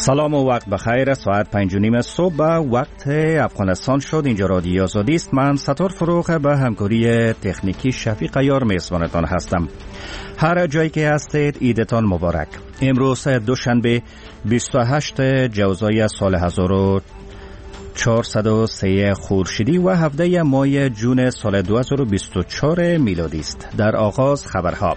سلام و وقت بخیر. ساعت 5:30 صبح به وقت افغانستان شد. اینجا رادیو آزادی است. من ستار فروغ به همکاری تکنیکی شفیق عیار میزبانتان هستم. هر جایی که هستید عیدتان مبارک. امروز دوشنبه 28 جوزای سال 1403 خورشیدی و 17 ماه جون سال 2024 میلادی است. در آغاز خبرها.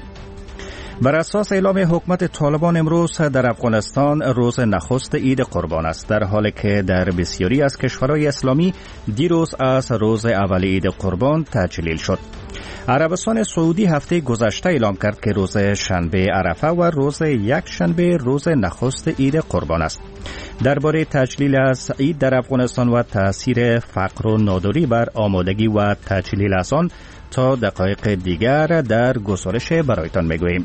بر اساس اعلام حکومت طالبان امروز در افغانستان روز نخست عید قربان است، در حالی که در بسیاری از کشورهای اسلامی دیروز از روز اول عید قربان تجلیل شد. عربستان سعودی هفته گذشته اعلام کرد که روز شنبه عرفه و روز یکشنبه روز نخست عید قربان است. درباره تجلیل از عید در افغانستان و تاثیر فقر و ناداری بر آمادگی و تجلیل از آن تا دقایق دیگر در گزارش برایتان میگوییم.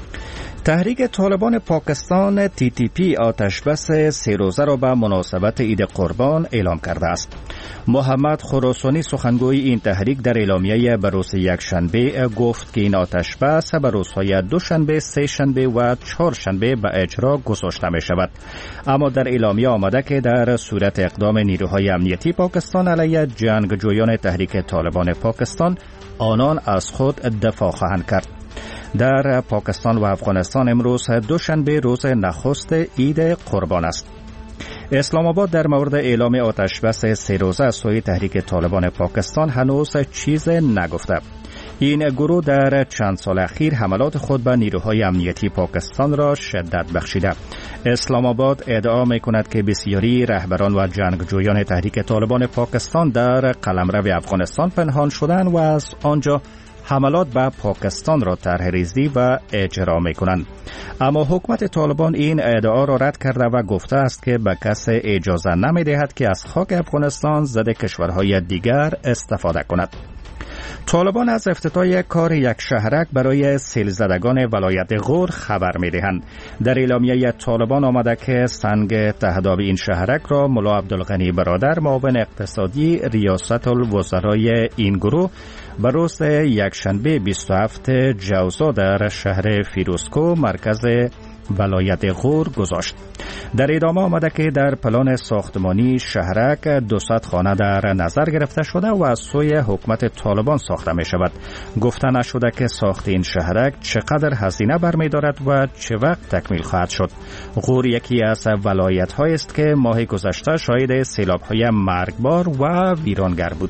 تحریک طالبان پاکستان TTP آتش بس 3 روزه را به مناسبت عید قربان اعلام کرده است. محمد خراسانی سخنگوی این تحریک در اعلامیه به روز یکشنبه گفت که این آتش بس به روزهای دوشنبه، سه شنبه و چهارشنبه به اجرا گذاشته می شود. اما در اعلامیه آمده که در صورت اقدام نیروهای امنیتی پاکستان علیه جنگجویان تحریک طالبان پاکستان آنان از خود دفاع خواهند کرد. در پاکستان و افغانستان امروز دوشنبه روز نخست عید قربان است. اسلام آباد در مورد اعلام آتش بس 3 روزه از سوی تحریک طالبان پاکستان هنوز چیز نگفته. این گروه در چند سال اخیر حملات خود به نیروهای امنیتی پاکستان را شدت بخشیده. اسلام آباد ادعا می‌کند که بسیاری رهبران و جنگجویان تحریک طالبان پاکستان در قلمرو افغانستان پنهان شدند و از آنجا حملات به پاکستان را طرح ریزی و اجرا می‌کنند. اما حکومت طالبان این ادعا را رد کرده و گفته است که به کسی اجازه نمی‌دهد که از خاک افغانستان ضد کشورهای دیگر استفاده کند. طالبان از افتتاح کار یک شهرک برای سیلزدگان ولایت غور خبر می‌دهند. در اعلامیه طالبان آمده که سنگ تهداب این شهرک را ملا عبدالغنی برادر معاون اقتصادی ریاست الوزرای این گروه به روز یکشنبه 27 جوزا در شهر فیروزکو مرکز ولایت غور گذاشت. در ادامه آمده که در پلان ساختمانی شهرک 200 خانه در نظر گرفته شده و از سوی حکومت طالبان ساخته می شود. گفته نشده که ساخت این شهرک چقدر هزینه برمی دارد و چه وقت تکمیل خواهد شد. غور یکی از ولایت هایی است که ماه گذشته شاهد سیلاب های مرگبار و ویرانگر بود.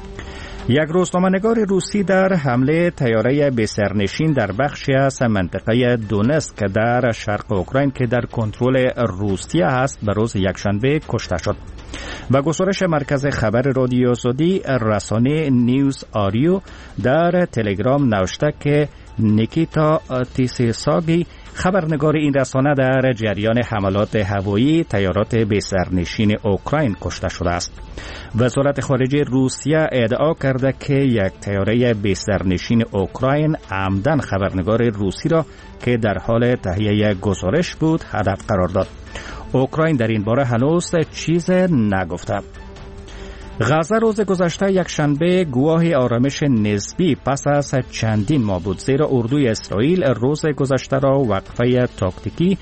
یک روزنامه‌نگار روسی در حمله طیاره بسرنشین در بخشی از منطقه دونتسک در شرق اوکراین که در کنترل روسیه است به روز یکشنبه کشته شد. و گزارش مرکز خبر رادیو آزادی رسانه نیوز آریو در تلگرام نوشته که نیکیتا تیسیساگی خبرنگار این رسانه در جریان حملات هوایی طیارات بسرنشین اوکراین کشته شده است. وزارت خارجه روسیه ادعا کرده که یک طیاره بسرنشین اوکراین عمدن خبرنگار روسی را که در حال تهیه گزارش بود هدف قرار داد. اوکراین در این باره هنوز چیز نگفته. غزه روز گذشته یکشنبه گواه آرامش نسبی پس از چندین ماه بود، زیرا اردوی اسرائیل روز گذشته را وقفه تاکتیکی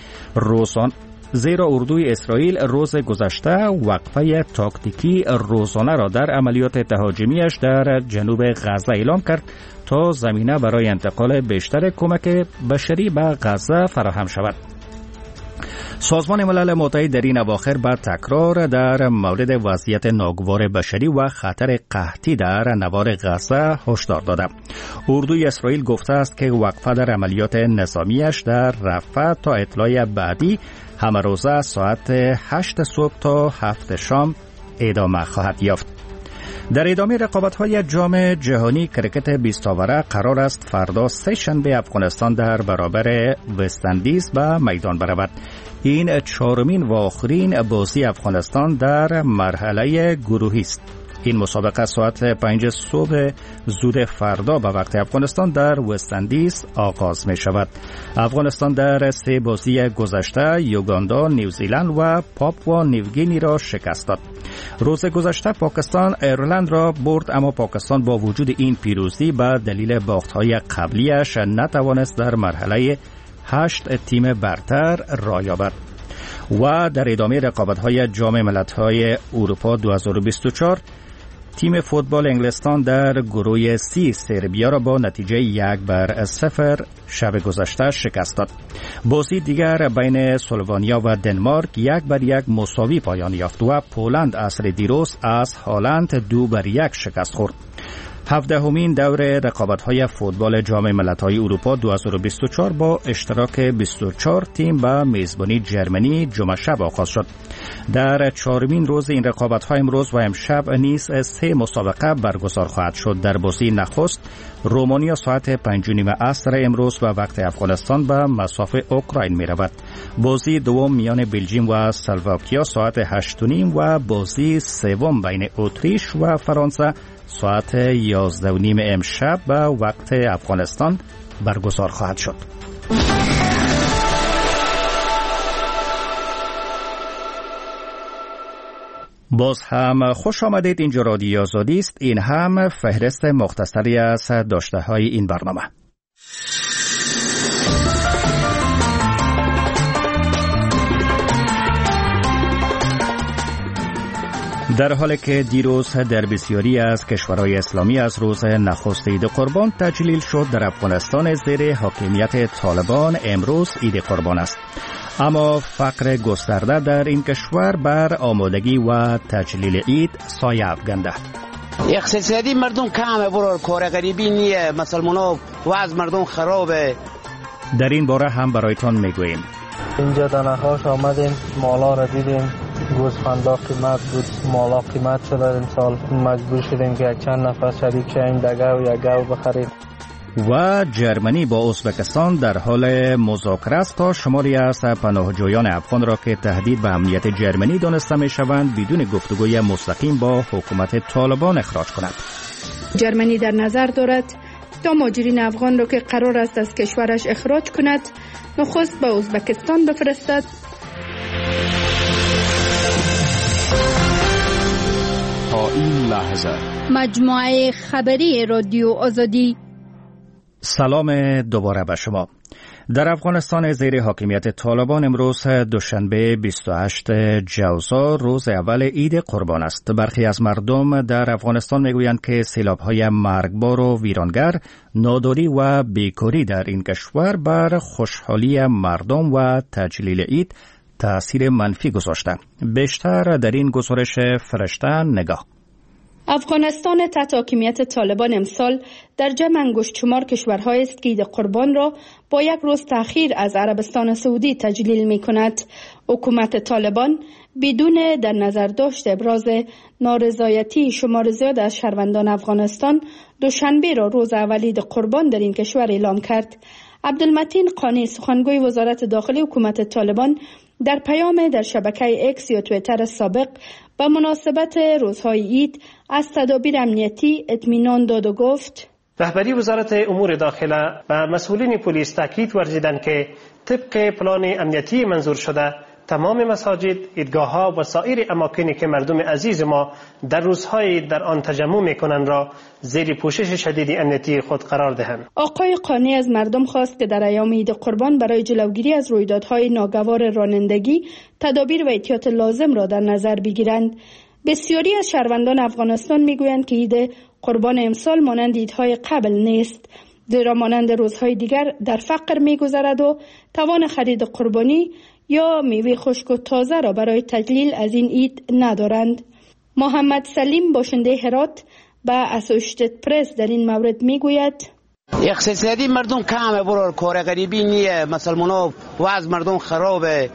روزانه را در عملیات تهاجمیش در جنوب غزه اعلام کرد تا زمینه برای انتقال بیشتر کمک بشری به غزه فراهم شود. سازمان ملل متحد در این اواخر بر تکرار در مورد وضعیت ناگوار بشری و خطر قحطی در نوار غزه هشدار داده. اردوی اسرائیل گفته است که وقفه در عملیات نظامیش در رفح تا اطلاع بعدی همه روزه ساعت 8 صبح تا 7 شام ادامه خواهد یافت. در ادامه رقابت‌های جام جهانی کرکت 20 اوره قرار است فردا سه شنبه افغانستان در برابر وست‌اندیز به میدان برود. این چهارمین و آخرین بازی افغانستان در مرحله گروهی است. این مسابقه ساعت 5 صبح زود فردا به وقت افغانستان در وست‌اندیز آغاز می شود. افغانستان در 3 بازی گذشته یوگاندا، نیوزیلند و پاپوا نیوگینی را شکست داد. روز گذشته پاکستان ایرلند را برد، اما پاکستان با وجود این پیروزی به دلیل باخت‌های قبلیش نتوانست در مرحله 8 تیم برتر راه یابد. و در ادامه رقابت‌های جام ملت‌های اروپا 2024 تیم فوتبال انگلستان در گروه C سربیا را با نتیجه 1-0 شب گذشته شکست داد. بازی دیگر بین اسلوونیا و دنمارک 1-1 مساوی پایان یافت و پولند عصر دیروز از هلند 2-1 شکست خورد. 17مین دور رقابت‌های فوتبال جام ملت‌های اروپا 2024 با اشتراک 24 تیم به میزبانی جرمنی جمعه شب آغاز شد. در 4مین روز این رقابت‌ها امروز و امشب نیز 3 مسابقه برگزار خواهد شد. در بازی نخست رومانیا ساعت 5:30 عصر امروز و وقت افغانستان به مصاف اوکراین می‌رود. بازی دوم میان بلژیم و اسلواکیا ساعت 8:30 و بازی سوم بین اتریش و فرانسه ساعت 11:30 امشب به وقت افغانستان برگزار خواهد شد. باز هم خوش آمدید. اینجا رادیو آزادی است. این هم فهرست مختصری از داشته‌های این برنامه. در حالی که دیروز در بسیاری از کشورهای اسلامی از روز نخست عید قربان تجلیل شد، در افغانستان زیر حاکمیت طالبان امروز عید قربان است. اما فقر گسترده در این کشور بر آمادگی و تجلیل عید سایه افکنده. اقتصادی مردم کمه، برای کار غریبی نیه، مسلمانا وضع مردم خرابه. در این باره هم برایتان میگوییم. اینجا در نخواش آمدیم، مالا را دیدیم، گوسفندا قیمت بود، مالا قیمت شده. امسال مجبور شدیم که چند نفر شریک شدیم دگه و یک گاو بخریم. و جرمنی با ازبکستان در حال مذاکره است تا شماری از پناهجویان افغان را که تهدید به امنیت جرمنی دانسته می‌شوند بدون گفتگوی مستقیم با حکومت طالبان اخراج کند. جرمنی در نظر دارد تا مهاجرین افغان را که قرار است از کشورش اخراج کند نخست به ازبکستان بفرستد. تا این لحظه مجموعه خبری رادیو آزادی. سلام دوباره به شما. در افغانستان زیر حاکمیت طالبان امروز دوشنبه 28 جوزا روز اول عید قربان است. برخی از مردم در افغانستان میگویند که سیلاب‌های مرگبار و ویرانگر، ناداری و بیکاری در این کشور بر خوشحالی مردم و تجلیل عید تأثیر منفی گذاشته. بیشتر در این گزارش فرشته نگاه. افغانستان تحت حاکمیت طالبان امسال در جمع انگشت شمار کشورهایی است که عید قربان را با یک روز تأخیر از عربستان سعودی تجلیل می کند. حکومت طالبان بدون در نظر داشت ابراز نارضایتی شمار زیاد از شهروندان افغانستان دوشنبه را روز اول عید قربان در این کشور اعلام کرد. عبدالمتین قانی سخنگوی وزارت داخلی حکومت طالبان در پیام در شبکه اکس یا توییتر سابق به مناسبت روزهای عید از تدابیر امنیتی اطمینان داد و گفت: رهبری وزارت امور داخله و مسئولین پلیس تاکید ورزیدند که طبق پلان امنیتی منظور شده تمام مساجد، عیدگاه‌ها و سایر اماکنی که مردم عزیز ما در روزهای در آن تجمع می‌کنند را زیر پوشش شدید امنیتی خود قرار دهند. آقای قانی از مردم خواست که در ایام عید قربان برای جلوگیری از رویدادهای ناگوار رانندگی تدابیر و احتیاط لازم را در نظر بگیرند. بسیاری از شهروندان افغانستان می‌گویند که عید قربان امسال مانند عیدهای قبل نیست، زیرا مانند روزهای دیگر در فقر می‌گذرد و توان خرید قربانی یا میوه خشک و تازه را برای تجلیل از این عید ندارند. محمد سلیم باشنده هرات به اسوشیتد پرس در این مورد میگوید: اقتصادی مردم کمه، برای کار غریبی نیه، مسلمانا وضع مردم خرابه،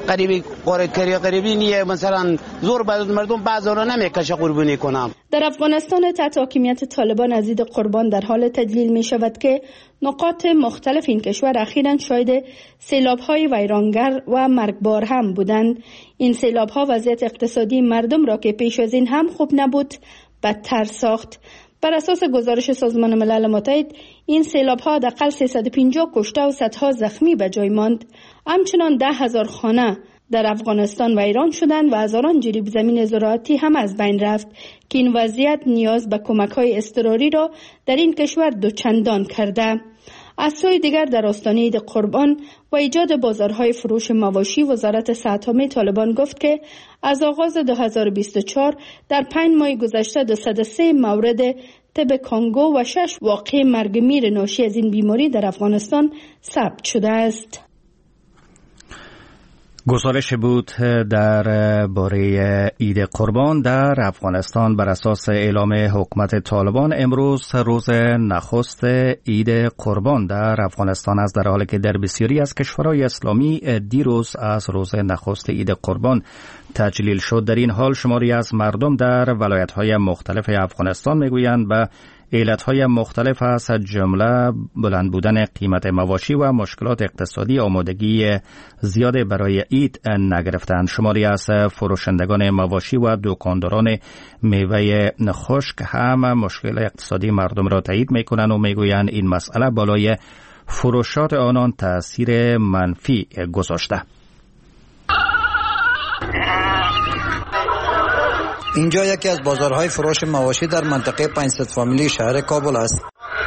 غریبی نیه، مثلا زور بعض مردم بعضا را نمیکشه قربانی کنم. در افغانستان تحت حاکمیت طالبان از عید قربان در حال تجلیل می شود که نقاط مختلف این کشور اخیراً شاهد سیلاب‌های ویرانگر و مرگبار هم بودند. این سیلاب‌ها وضعیت اقتصادی مردم را که پیش از این هم خوب نبود بدتر ساخت. بر اساس گزارش سازمان ملل متحد این سیلاب‌ها حداقل 350 کشته و صدها زخمی به جای ماند. همچنان 10,000 خانه در افغانستان ویران شدند و هزاران جریب زمین زراعتی هم از بین رفت که این وضعیت نیاز به کمک‌های اضطراری را در این کشور دوچندان کرده. از سوی دیگر در آستانه عید قربان و ایجاد بازارهای فروش مواشی، وزارت صحت عامه طالبان گفت که از آغاز 2024 در 5 ماه گذشته 203 مورد تب کانگو و 6 واقع مرگ میر ناشی از این بیماری در افغانستان ثبت شده است. گزارش بود در باره عید قربان در افغانستان. بر اساس اعلام حکومت طالبان امروز روز نخست عید قربان در افغانستان است، در حالی که در بسیاری از کشورهای اسلامی دیروز از روز نخست عید قربان تجلیل شد. در این حال شماری از مردم در ولایت‌های مختلف افغانستان میگویند به علتهای مختلف از جمله بلند بودن قیمت مواشی و مشکلات اقتصادی آمادگی زیاد برای عید نگرفتند. شماری از فروشندگان مواشی و دکانداران میوه خشک هم مشکل اقتصادی مردم را تایید میکنند و میگویند این مسئله بالای فروشات آنان تأثیر منفی گذاشته. اینجا یکی از بازارهای فروش مواشی در منطقه 500 فامیلی شهر کابل است.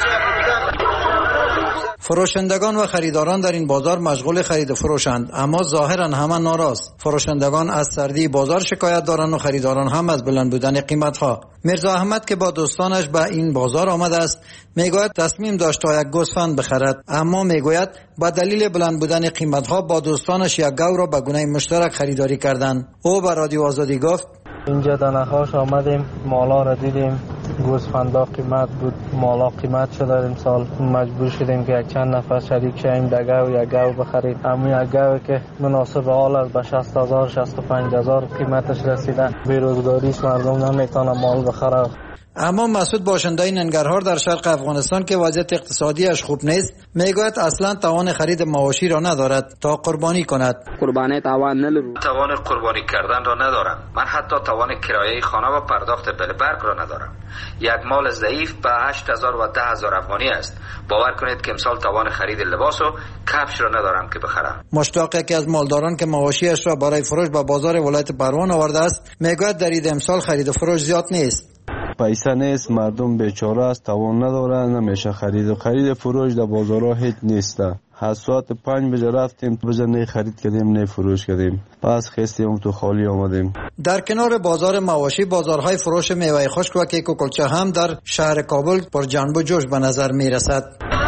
فروشندگان و خریداران در این بازار مشغول خرید و فروشند، اما ظاهرا همه ناراض. فروشندگان از سردی بازار شکایت دارند و خریداران هم از بلند بودن قیمت‌ها. میرزا احمد که با دوستانش به این بازار آمده است میگوید تصمیم داشت تا یک گوسفند بخرد، اما میگوید با دلیل بلند بودن قیمت‌ها با دوستانش یک گاو را به گونه مشترک خریداری کردند. او به رادیو آزادی گفت اینجا در نخاش آمدیم، مالا را دیدیم، گوسفندا قیمت بود، مالا قیمت شده. امسال مجبور شدیم که یک چند نفر شریک شیم در گاو یک گاو بخریم. اما یک گاو که مناسب حال است به 60,000 65,000 قیمتش رسیده. بیروزگاری است، مردم نمیتونه مال بخره. اما مسعود باشنده ننگرهار در شرق افغانستان که وضعیت اقتصادیش خوب نیست میگوید اصلا توان خرید مواشی را ندارد تا قربانی کند. توان قربانی کردن را ندارم. من حتی توان کرایه خانه و پرداخت بل برق را ندارم. یک مال ضعیف به 8,000 و 10,000 افغانی است. باور کنید که امسال توان خرید لباس و کفش را ندارم که بخرم. مشتاق یکی از مالداران که مواشیش را برای فروش به بازار ولایت پروان آورده است میگوید در عید امسال خرید و فروش زیاد نیست. پیسه نیست، مردم بیچاره است، توان ندارن، نمیشه خرید فروش در بازارها هیچ نیسته. ساعت 5 بجه رفتیم نه خرید کردیم نه فروش کردیم، پس خستیم تو خالی آمدیم. در کنار بازار مواشی بازارهای فروش میوه خشک و کیک و کلچه هم در شهر کابل پر جنب و جوش به نظر می رسد.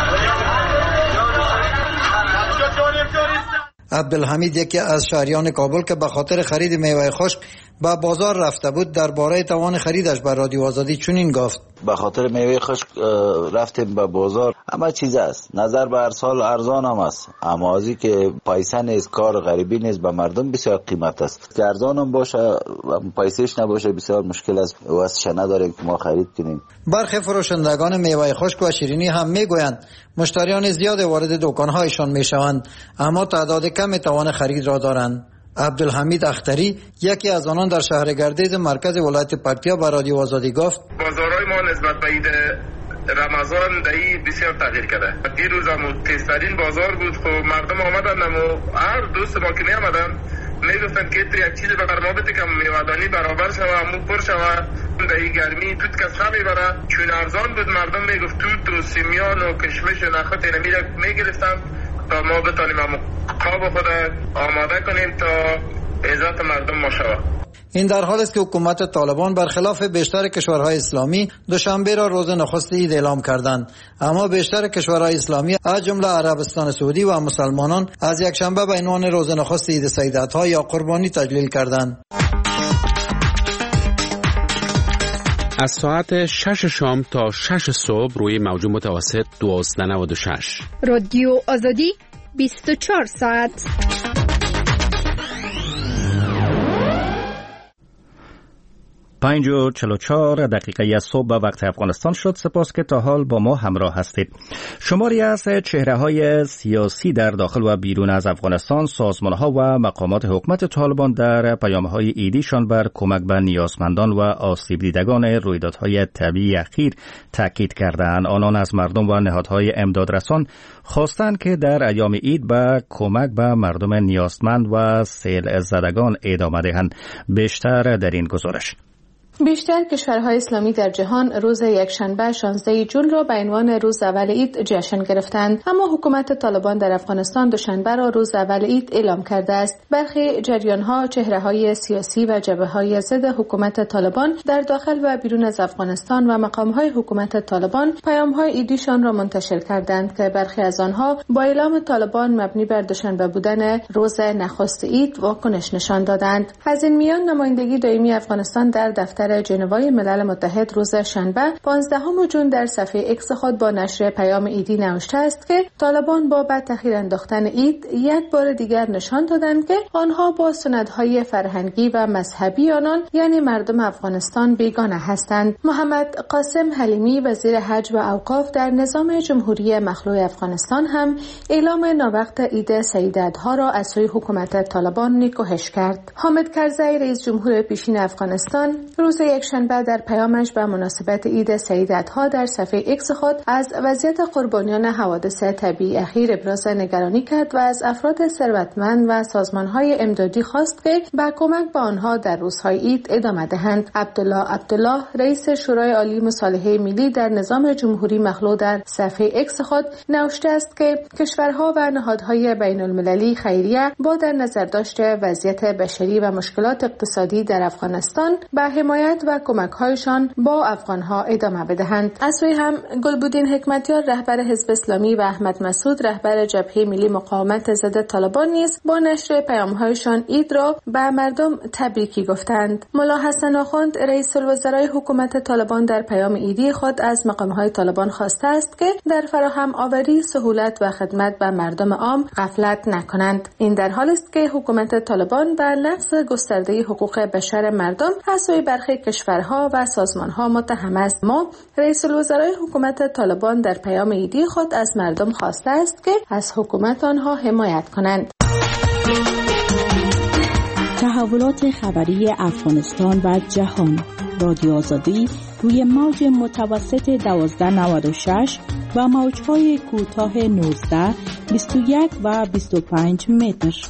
عبدالحمید یکی از شهریان کابل که به خاطر خرید میوه خشک به بازار رفته بود درباره توان خریدش به رادیو آزادی چنین گفت: به خاطر میوه خشک رفتیم به بازار، همه چیز است، نظر به هر سال ارزان هم است، اما ازی که پیسه نیست، کار غریبی نیست، به مردم بسیار قیمت است. که ارزان هم باشه پیسهش نباشه بسیار مشکل است، واسش نداریم که ما خرید کنیم. برخی فروشندگان میوه خشک و شیرینی هم میگویند مشتریان زیاد وارد دکانهایشان میشوند اما تعداد کم توان خرید را دارند. عبدالحمید اختری یکی از آنان در شهر گردیز مرکز ولایت پکتیا به رادیو آزادی گفت: بازارهای ما نسبت به عید رمضان دایی بسیار تغییر کرده. دیروز هم تیزترین بازار بود. خب مردم آمدن و هر دوست ما که می آمدن میگفتن که یک چیز بخر ما بده که میوه‌دانی برابر شوه، مو پر شوه، دایی گرمی توت کس نمیبره. چون ارزان بود مردم میگفت توت و سیمیان و کشمش و نخود اینا میگرفتن تا ما بتانیم قاب خود آماده کنیم تا عزت مردم ما شود. این در حال است که حکومت طالبان برخلاف بیشتر کشورهای اسلامی دوشنبه را روز نخست عید اعلام کردند، اما بیشتر کشورهای اسلامی از جمله عربستان سعودی و مسلمانان از یکشنبه به عنوان روز نخست عید سیدت‌ها یا قربانی تجلیل کردند. از ساعت 6 شام تا 6 صبح روی موج متوسط 1296 رادیو آزادی 24 ساعت. 5:44 دقیقه صبح به وقت افغانستان شد. سپاس که تا حال با ما همراه هستید. شماری از چهره‌های سیاسی در داخل و بیرون از افغانستان، سازمان‌ها و مقامات حکومت طالبان در پیام‌های عیدیشان بر کمک به نیازمندان و آسیب دیدگان رویدادهای طبیعی اخیر تاکید کردند. آنان از مردم و نهادهای امدادرسان خواستند که در ایام عید به کمک به مردم نیازمند و سیل زدگان ادامه دهند. بیشتر در این گزارش. بیشتر کشورهای اسلامی در جهان روز یکشنبه 16 جون را به عنوان روز اول عید جشن گرفتند، اما حکومت طالبان در افغانستان دوشنبه را روز اول عید اعلام کرده است. برخی جریان‌ها، چهره‌های سیاسی و جبهه‌های ضد حکومت طالبان در داخل و بیرون از افغانستان و مقام‌های حکومت طالبان پیام‌های عیدیشان را منتشر کردند که برخی از آنها با اعلام طالبان مبنی بر دوشنبه بودن روز نخست عید واکنش نشان دادند. از این میان نمایندگی دائمی افغانستان در دفتر ژنوای ملل متحد روز شنبه 15 جون در صفحه اکس خود با نشر پیام عیدی نوشته است که طالبان با به تأخیر انداختن عید یک بار دیگر نشان دادند که آنها با سنت‌های فرهنگی و مذهبی آنان یعنی مردم افغانستان بیگانه هستند. محمد قاسم حلیمی وزیر حج و اوقاف در نظام جمهوری مخلوع افغانستان هم اعلام ناوقت عید سیدادها را از سوی حکومت طالبان نکوهش کرد. حامد کرزی رئیس جمهور پیشین افغانستان روز یکشنبه در پیامش به مناسبت عید سیدادها در صفحه اکس خود از وضعیت قربانیان حوادث طبیعی اخیر ابراز نگرانی کرد و از افراد ثروتمند و سازمان‌های امدادی خواست که به کمک به آنها در روزهای عید ادامه دهند. عبدالله رئیس شورای عالی مصالحه ملی در نظام جمهوری مخلوع در صفحه اکس خود نوشته است که کشورها و نهادهای بین‌المللی خیریه با در نظر داشته وضعیت بشری و مشکلات اقتصادی در افغانستان به حمایت و کمک‌هایشان با افغان‌ها ادامه بدهند. از سوی هم گلبودین حکمتیار رهبر حزب اسلامی و احمد مسعود رهبر جبهه ملی مقاومت ضد طالبان نیز با نشر پیام‌هایشان عید را به مردم تبریکی گفتند. ملا حسن آخوند رئیس الوزرای حکومت طالبان در پیام عیدی خود از مقام‌های طالبان خواسته است که در فراهم آوری سهولت و خدمت به مردم عام غفلت نکنند. این در حالی است که حکومت طالبان بر نقض گسترده حقوق بشر مردم از سوی برخی کشورها و سازمان‌ها متهم است. ما رئیس الوزرای حکومت طالبان در پیام عیدی خود از مردم خواسته است که از حکومت آنها حمایت کنند. تحولات خبری افغانستان و جهان. رادیو آزادی روی موج متوسط 1296 و موج‌های کوتاه 19، 21 و 25 متر.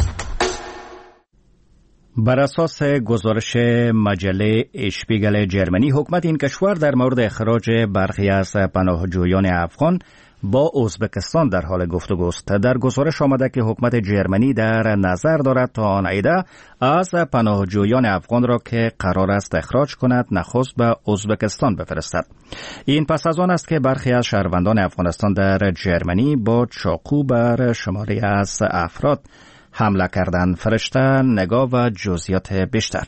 بر اساس گزارش مجله اشپیگل جرمنی، حکومت این کشور در مورد اخراج برخی از پناهجویان افغان با ازبکستان در حال گفتگوست. در گزارش آمده که حکومت جرمنی در نظر دارد تا آن عیده از پناهجویان افغان را که قرار است اخراج کند نخست به ازبکستان بفرستد. این پس از آن است که برخی از شهروندان افغانستان در جرمنی با چاقو بر شماری از افراد حمله کردند. فرشته نگاه و جزئیات بیشتر.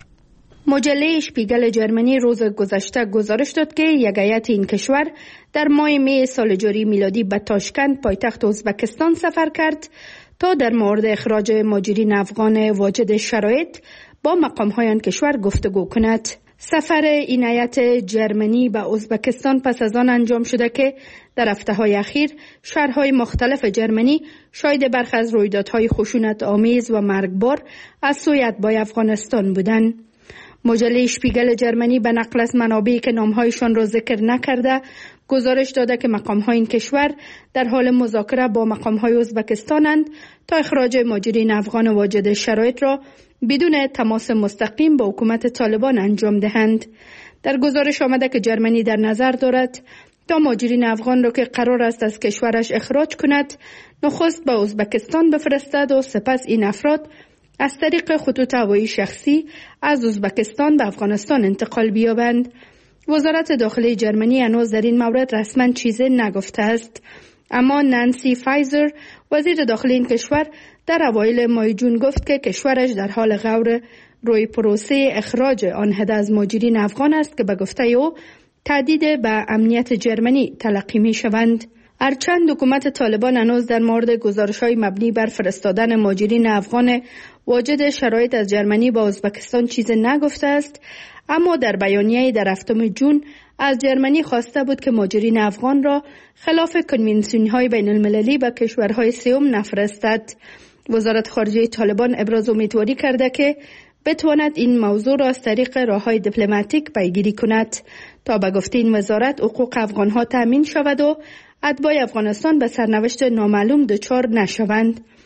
مجله اشپیگل جرمنی روز گذشته گزارش داد که یک هیئت این کشور در ماه می سال جاری میلادی به تاشکند پایتخت ازبکستان سفر کرد تا در مورد اخراج مهاجرین افغان واجد شرایط با مقام‌های آن کشور گفتگو کند. سفر این هیئت جرمنی به ازبکستان پس از آن انجام شده که در هفته‌های اخیر شهرهای مختلف جرمنی شاهد برخی از رویدادهای خشونت آمیز و مرگبار از سوی اتباع افغانستان بودند. مجله اشپیگل جرمنی به نقل از منابعی که نامهایشان را ذکر نکرده گزارش داده که مقام‌های این کشور در حال مذاکره با مقام‌های ازبکستانند تا اخراج مهاجرین افغان واجد شرایط را بدون تماس مستقیم با حکومت طالبان انجام دهند. در گزارش آمده که جرمنی در نظر دارد تا مهاجرین افغان را که قرار است از کشورش اخراج کند نخست به ازبکستان بفرستد و سپس این افراد از طریق خطوط هوایی شخصی از ازبکستان به افغانستان انتقال بیابند. وزارت داخلی جرمنی هنوز در این مورد رسما چیزی نگفته است، اما نانسی فایزر وزیر داخلی این کشور در اوایل ماه جون گفت که کشورش در حال غور روی پروسه اخراج آن عده از مهاجرین افغان است که به گفته او تهدید به امنیت جرمنی تلقی می شوند. هرچند حکومت طالبان هنوز در مورد گزارش‌های مبنی بر فرستادن مهاجرین افغان واجد شرایط از جرمنی با ازبکستان چیزی نگفته است، اما در بیانیه‌ای در 7 جون از جرمنی خواسته بود که مهاجرین افغان را خلاف کنوانسیون‌های بین‌المللی به کشورهای سوم نفرستد. وزارت خارجه طالبان ابراز امیدواری کرده که بتواند این موضوع را از طریق راه‌های دیپلماتیک پیگیری کند تا به گفته این وزارت حقوق افغان‌ها تامین شود و اتباع افغانستان به سرنوشت نامعلوم دچار نشوند.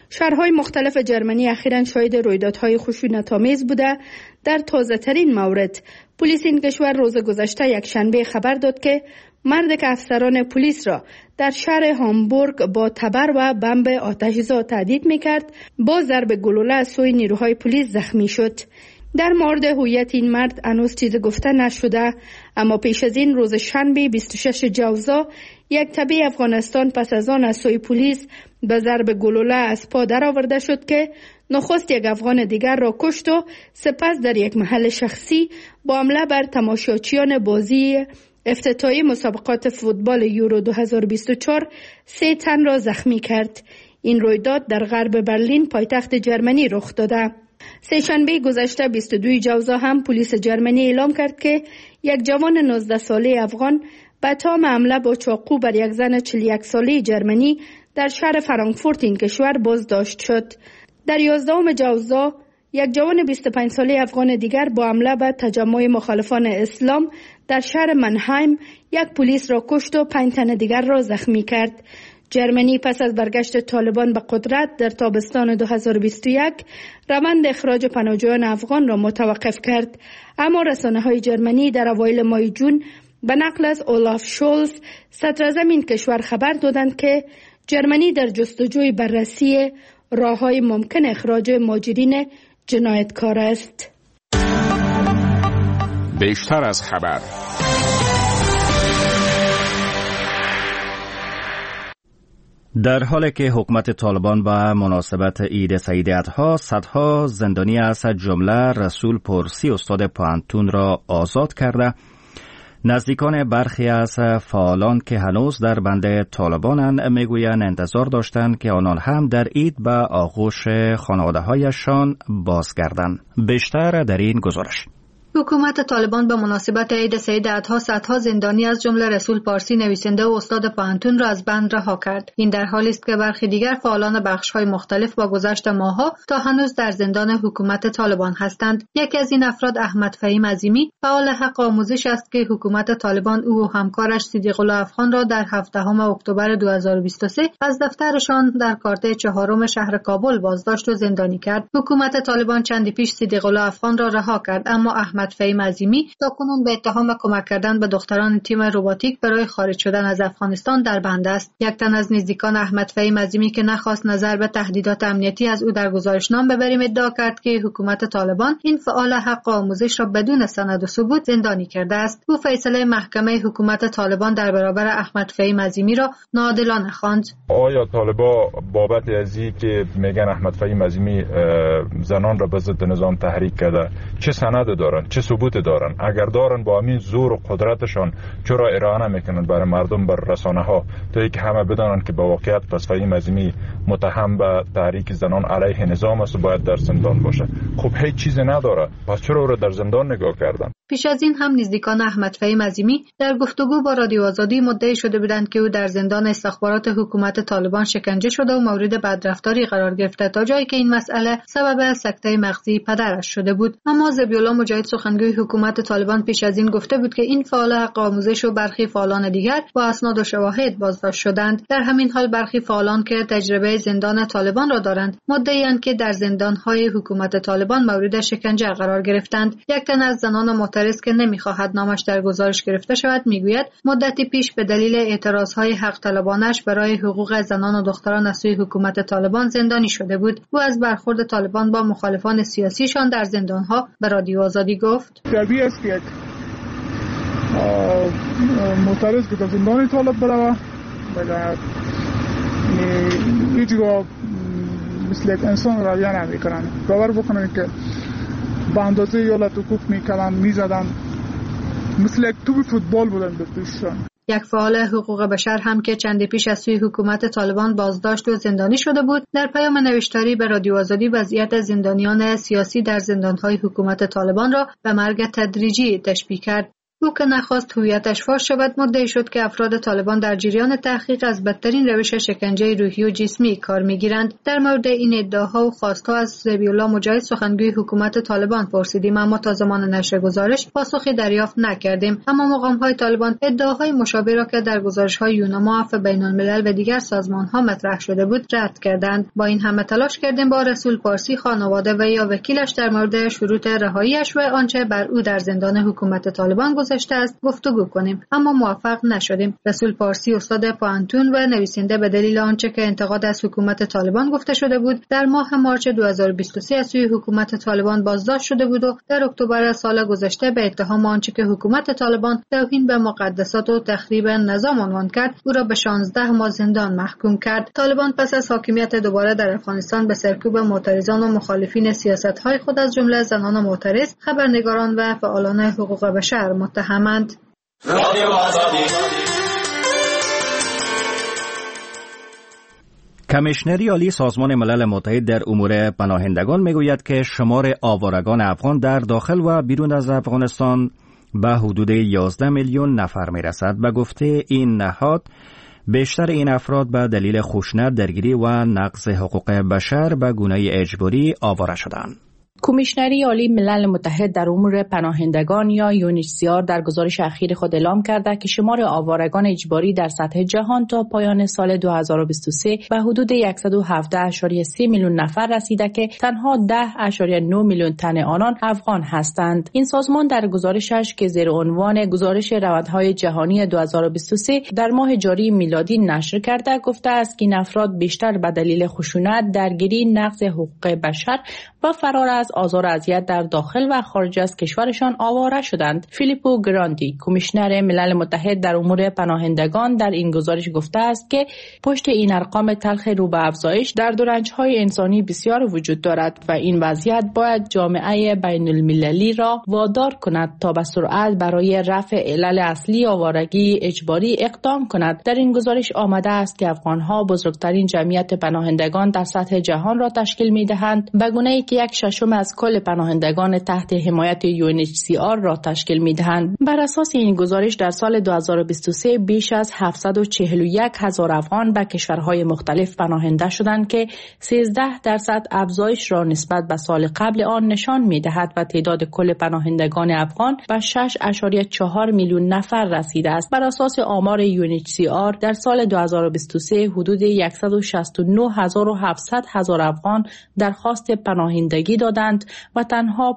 شهرهای مختلف جرمنی اخیراً شاهد رویدادهای خشونت‌آمیز بوده. در تازه‌ترین مورد پلیس این کشور روز گذشته یکشنبه خبر داد که مردی که افسران پلیس را در شهر هامبورگ با تبر و بمب آتش‌زا تهدید می‌کرد با ضرب گلوله از سوی نیروهای پلیس زخمی شد. در مورد هویت این مرد هنوز چیز گفته نشده، اما پیش از این روز شنبه 26 جوزا یک تبع افغانستان پس از آن از سوی پلیس به ضرب گلوله از پا درآورده شد که نخست یک افغان دیگر را کشت و سپس در یک محل شخصی با حمله بر تماشاچیان بازی افتتاحی مسابقات فوتبال یورو 2024 3 تن را زخمی کرد. این رویداد در غرب برلین پایتخت جرمنی رخ داده. سه‌شنبه گذشته 22 جوزا هم پلیس جرمنی اعلام کرد که یک جوان 19 ساله افغان به تام حمله با چاقو بر یک زن 41 ساله جرمنی در شهر فرانکفورت این کشور بازداشت شد. در 11 جوزا یک جوان 25 ساله افغان دیگر با حمله به تجمع مخالفان اسلام در شهر منهایم یک پلیس را کشت و 5 تن دیگر را زخمی کرد. جرمنی پس از برگشت طالبان به قدرت در تابستان 2021 روند اخراج پناهجویان افغان را متوقف کرد، اما رسانه‌های جرمنی در اوایل ماه جون به نقل از اولاف شولز صدراعظم این کشور خبر دادند که جرمنی در جستجوی بررسی راه‌های ممکن اخراج مهاجرین جنایتکار است. بیشتر از خبر. در حالی که حکومت طالبان به مناسبت عید سعید اضحی صدها زندانی از جمله رسول پرسی استاد پوهنتون را آزاد کرده، نزدیکان برخی از فعالان که هنوز در بند طالبانند میگویند انتظار داشتند که آنان هم در عید به آغوش خانواده‌هایشان بازگردند. بیشتر در این گزارش. حکومت طالبان به مناسبت عید سعید اضحی صدها زندانی از جمله رسول پارسی نویسنده و استاد پوهنتون را از بند رها کرد. این در حالی است که برخی دیگر فعالان بخش‌های مختلف با گذشت ماه‌ها تا هنوز در زندان حکومت طالبان هستند. یکی از این افراد احمد فهیم عظیمی فعال حق آموزش است که حکومت طالبان او و همکارش صدیق الله افغان را در 17 اکتبر 2023 از دفترشان در کارته 4 شهر کابل بازداشت و زندانی کرد. حکومت طالبان چندی پیش صدیق الله افغان را رها کرد، اما احمد فهیم عظیمی تاکنون به اتهام کمک کردن به دختران تیم روباتیک برای خارج شدن از افغانستان در بند است. یک تن از نزدیکان احمد فهیم عظیمی که نخواست نظر به تهدیدات امنیتی از او در گزارشنامه ببریم ادعا کرد که حکومت طالبان این فعال حق آموزش را بدون سند و ثبوت زندانی کرده است. او فیصله محکمه حکومت طالبان در برابر احمد فهیم عظیمی را ناعادلانه خواند. آیا طالبا بابت ازی که میگن احمد فهیم عظیمی زنان را به ضد نظام تحریک کرده چه سند دارن، چه ثبوت دارن؟ اگر دارن با همین زور و قدرتشان چرا ارائه نمیکنن برای مردم، بر رسانه ها، تا اینکه همه بدانن که با واقعیت پس فهیم عظیمی متهم به تحریک زنان علیه نظام است و باید در زندان باشه؟ خب هیچ چیزی نداره، پس چرا او را در زندان نگاه کردن؟ پیش از این هم نزدیکان احمد فهیم عظیمی در گفتگو با رادیو آزادی مدعی شده بودند که او در زندان استخبارات حکومت طالبان شکنجه شده و مورد بدرفتاری قرار گرفته، تا جایی که این مسئله سبب سکته مغزی پدرش شده بود. اما ذبیح‌الله مجاهد سخنگوی حکومت طالبان پیش از این گفته بود که این فعال حق آموزش و برخی فعالان دیگر با اسناد و شواهد بازداشت شدند. در همین حال برخی فعالان که تجربه زندان طالبان را دارند مدعی‌اند که در زندان‌های حکومت طالبان مورد شکنجه قرار گرفتند. یک تن از زنان معترض که نمی‌خواهد نامش در گزارش گرفته شود میگوید مدتی پیش به دلیل اعتراضهای حق طلبانش برای حقوق زنان و دختران از سوی حکومت طالبان زندانی شده بود. او از برخورد طالبان با مخالفان سیاسیشان در زندان‌ها به رادیو آزادی گفت: طبیعی است که یک معترض که در زندان طالب بروه و هیچ گاه مثل یک انسان رویه نمی‌کنن. باور بکنن که به اندازه ایالت حقوق می‌کردن، می‌زدن، مثل یک توپ فوتبال بودن به پیششان. یک فعال حقوق بشر هم که چندی پیش از سوی حکومت طالبان بازداشت و زندانی شده بود در پیام نوشتاری به رادیو آزادی وضعیت زندانیان سیاسی در زندان‌های حکومت طالبان را به مرگ تدریجی تشبیه کرد. او که نخواست هویتش فاش شود مدعی شد که افراد طالبان در جریان تحقیق از بدترین روش شکنجه روحی و جسمی کار می‌گیرند. در مورد این ادعاها و خواست‌ها از ذبیح‌الله مجاهد سخنگوی حکومت طالبان پرسیدیم، اما تا زمان نشر گزارش پاسخی دریافت نکردیم. اما مقام‌های طالبان ادعاهای مشابه را که در گزارش‌های یونما، عفو بین‌الملل و دیگر سازمان‌ها مطرح شده بود رد کردند. با این همه تلاش کردیم با رسول پارسی، خانواده و یا وکیلش در مورد شروط رهایی‌اش و آنچه بر او در زندان حکومت طالبان گذشته است گفتگو کنیم، اما موفق نشدیم. رسول پارسی استاد پانتون و نویسنده به دلیل آنچه که انتقاد از حکومت طالبان گفته شده بود در ماه مارچ 2023 از سوی حکومت طالبان بازداشت شده بود و در اکتبر سال گذشته به اتهام آنچه که حکومت طالبان توهین به مقدسات و تخریب نظام عنوان کرد او را به 16 ماه زندان محکوم کرد. طالبان پس از حاکمیت دوباره در افغانستان به سرکوب معترضان و مخالفین سیاست‌های خود از جمله زنان معترض، خبرنگاران و فعالان حقوق بشر متهمند. کمیشنری عالی سازمان ملل متحد در امور پناهندگان میگوید که شمار آوارگان افغان در داخل و بیرون از افغانستان به حدود 11 میلیون نفر میرسد. به گفته این نهاد بیشتر این افراد به دلیل خشونت، درگیری و نقض حقوق بشر به گونه اجباری آواره شدند. کمیشنری عالی ملل متحد در امور پناهندگان یا UNHCR در گزارش اخیر خود اعلام کرده که شمار آوارگان اجباری در سطح جهان تا پایان سال 2023 به حدود 117.3 میلیون نفر رسیده که تنها 10.9 میلیون تن آنان افغان هستند. این سازمان در گزارشش که زیر عنوان گزارش روندهای جهانی 2023 در ماه جاری میلادی نشر کرده گفته است که این افراد بیشتر به دلیل خشونت، درگیری، نقض حقوق بشر و فرار از آزار و اذیت در داخل و خارج از کشورشان آواره شدند. فیلیپو گراندی، کمیشنر ملل متحد در امور پناهندگان، در این گزارش گفته است که پشت این ارقام تلخ رو به افزایش در رنج‌های انسانی بسیار وجود دارد و این وضعیت باید جامعه بین المللی را وادار کند تا به سرعت برای رفع علل اصلی آوارگی اجباری اقدام کند. در این گزارش آمده است که افغان‌ها بزرگترین جمعیت پناهندگان در سطح جهان را تشکیل می‌دهند، به گونه‌ای که 1/6 از کل پناهندگان تحت حمایت UNHCR را تشکیل می‌دهند. بر اساس این گزارش در سال 2023 بیش از 741,000 افغان به کشورهای مختلف پناهنده شدند که 13% افزایش را نسبت به سال قبل آن نشان می‌دهد و تعداد کل پناهندگان افغان به 6.4 میلیون نفر رسیده است. بر اساس آمار UNHCR در سال 2023 حدود 169,700 افغان درخواست پناهندگی دادند و تنها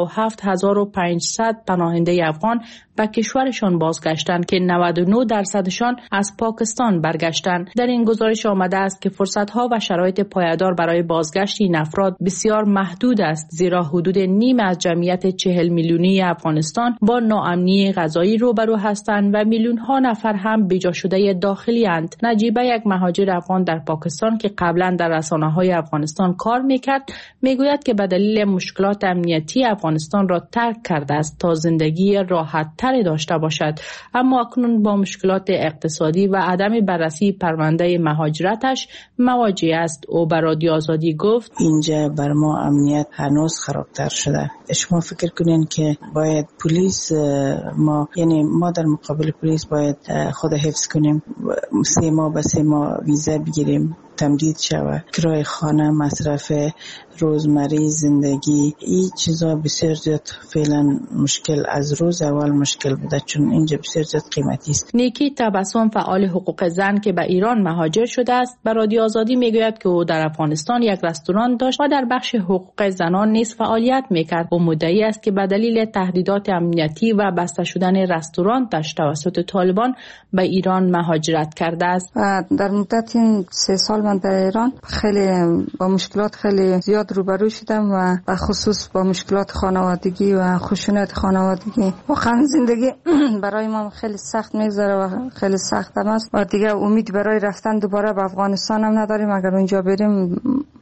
57,500 پناهنده افغان به کشورشان بازگشتند که 99%شان از پاکستان برگشتند. در این گزارش آمده است که فرصت‌ها و شرایط پایدار برای بازگشت این افراد بسیار محدود است، زیرا حدود نیم از جمعیت 40 میلیونی افغانستان با ناامنی غذایی روبرو هستند و میلیون‌ها نفر هم بیجا شده داخلی اند. نجیبه، یک مهاجر افغان در پاکستان که قبلا در رسانه‌های افغانستان کار می‌کرد، میگوید که به دلیل مشکلات امنیتی افغانستان را ترک کرده است تا زندگی راحت‌تر داشته باشد، اما اکنون با مشکلات اقتصادی و عدم بررسی پرونده مهاجرتش مواجه است. او به رادیو آزادی گفت: اینجا بر ما امنیت هنوز خرابتر شده. شما فکر کنین که باید پلیس ما در مقابل پلیس باید خود حفظ کنیم، 3 ماه به 3 ماه ویزا بگیریم، تمدید شود، کرای خانه، مصرف روزمره زندگی، این چیزا بسیار زیاد فعلا مشکل، از روز اول مشکل بوده، چون اینجا بسیار زیاد قیمتی است. نیکی تبسم، فعال حقوق زن که به ایران مهاجر شده است، به رادیو آزادی میگوید که او در افغانستان یک رستوران داشت و در بخش حقوق زنان نیز فعالیت میکرد. او مدعی است که به دلیل تهدیدات امنیتی و بسته شدن رستورانش توسط طالبان به ایران مهاجرت کرده است. در مدت 3 سال من در ایران خیلی با مشکلات خیلی زیاد روبرو شدم و خصوص با مشکلات خانوادگی و خشونت خانوادگی. واقعا زندگی برای ما خیلی سخت میگذره و خیلی سخت است و دیگه امید برای رفتن دوباره به افغانستان هم نداریم. اگر اونجا بریم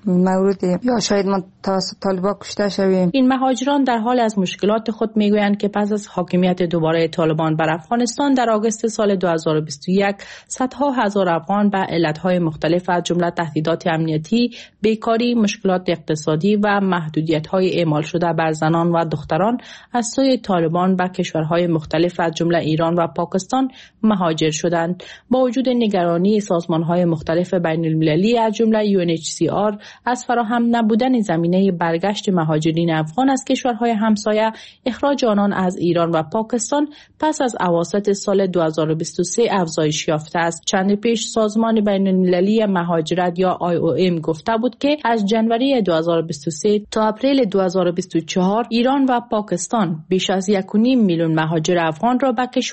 مورد یا شاید ما توسط طالبان کشته شویم. این مهاجران در حال از مشکلات خود میگویند که پس از حاکمیت دوباره طالبان بر افغانستان در آگوست سال 2021 صدها هزار افغان به علتهای مختلف از جمله تهدیدات امنیتی، بیکاری، مشکلات اقتصادی و محدودیت‌های اعمال شده بر زنان و دختران از سوی طالبان به کشورهای مختلف از جمله ایران و پاکستان مهاجر شدند. با وجود نگرانی سازمان‌های مختلف بین‌المللی از جمله UNHCR از فراهم نبودن زمینه برگشت مهاجرین افغان از کشورهای همسایه، اخراج آنان از ایران و پاکستان پس از اواسط سال 2023 افزایش یافته است. چند پیش سازمان بین‌المللی مهاجرت یا IOM گفته بود که از جنوری 2023 تا اپریل 2024 ایران و پاکستان بیش از 1.5 میلیون مهاجر افغان را به کشور